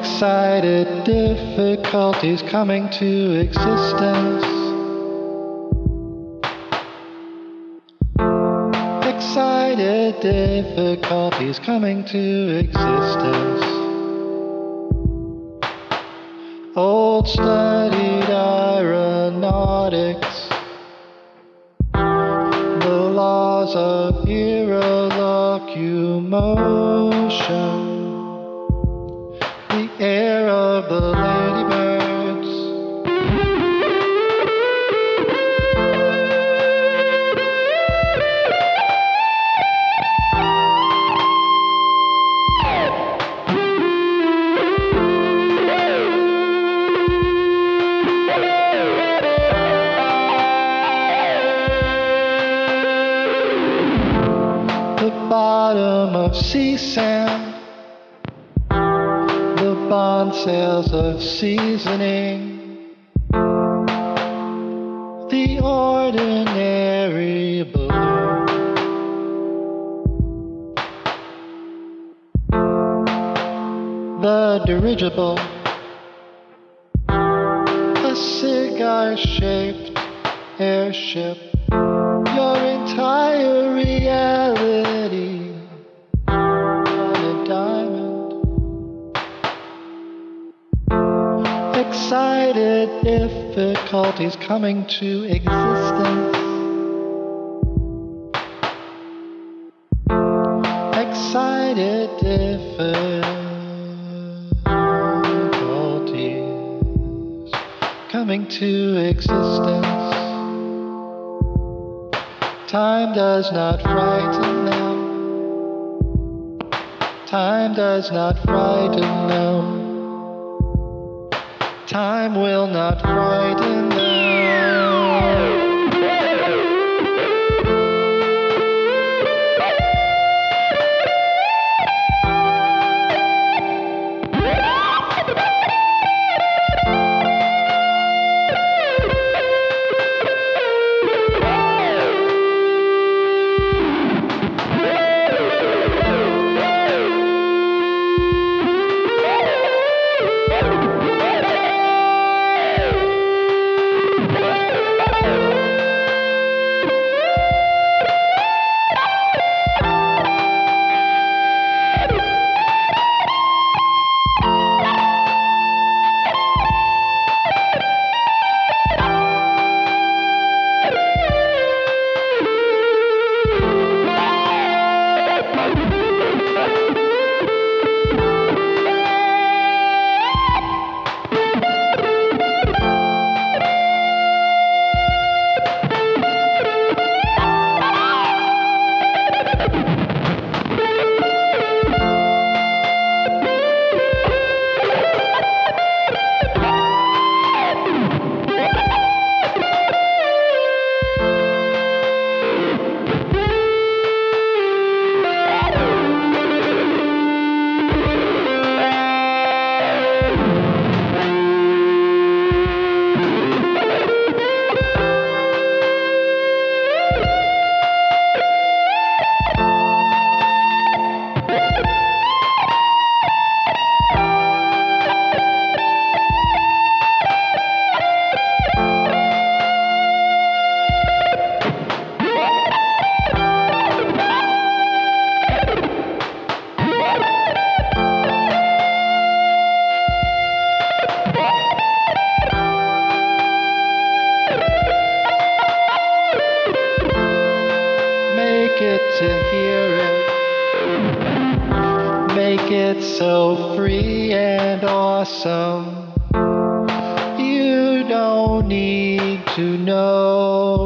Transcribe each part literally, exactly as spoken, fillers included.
Excited difficulties coming to existence. Excited difficulties coming to existence. Old studied aeronautics, the laws of aerolocomotion, the air of the ladybirds. The bottom of sea sand, the bond sales of seasoning, the ordinary balloon, the dirigible, a cigar-shaped airship, your entire reality on a diamond. Excited difficulties coming to existence. Excited difficulties coming to existence. Time does not frighten them. Time does not frighten them. Time will not frighten them. To hear it, make it so free and awesome. You don't need to know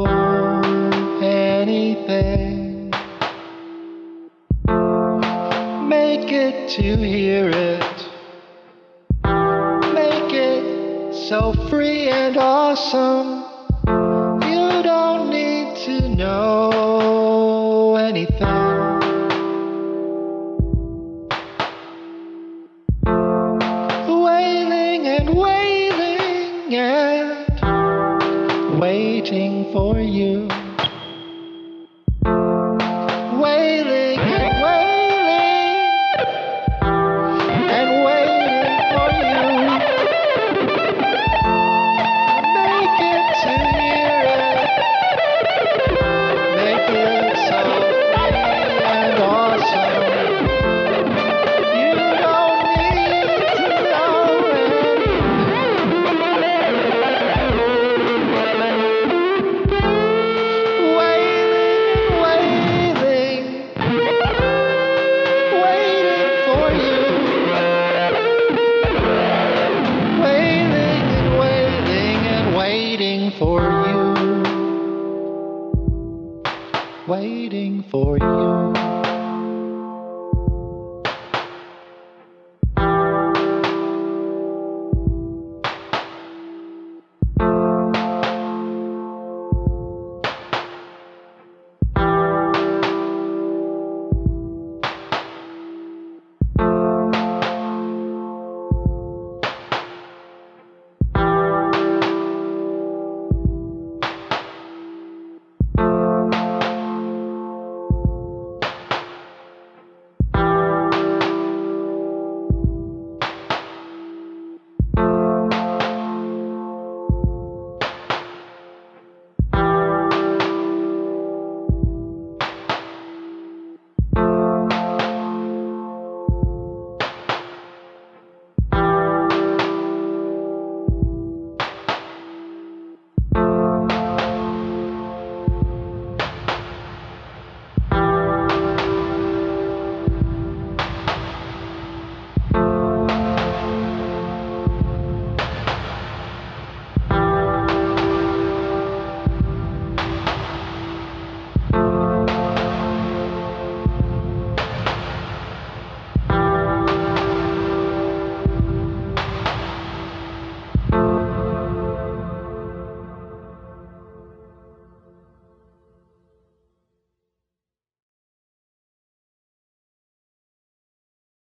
anything. Make it to hear it, make it so free and awesome. You don't need to know anything. Wailing and wailing and waiting for you. Wailing and wailing and waiting for you. waiting for you.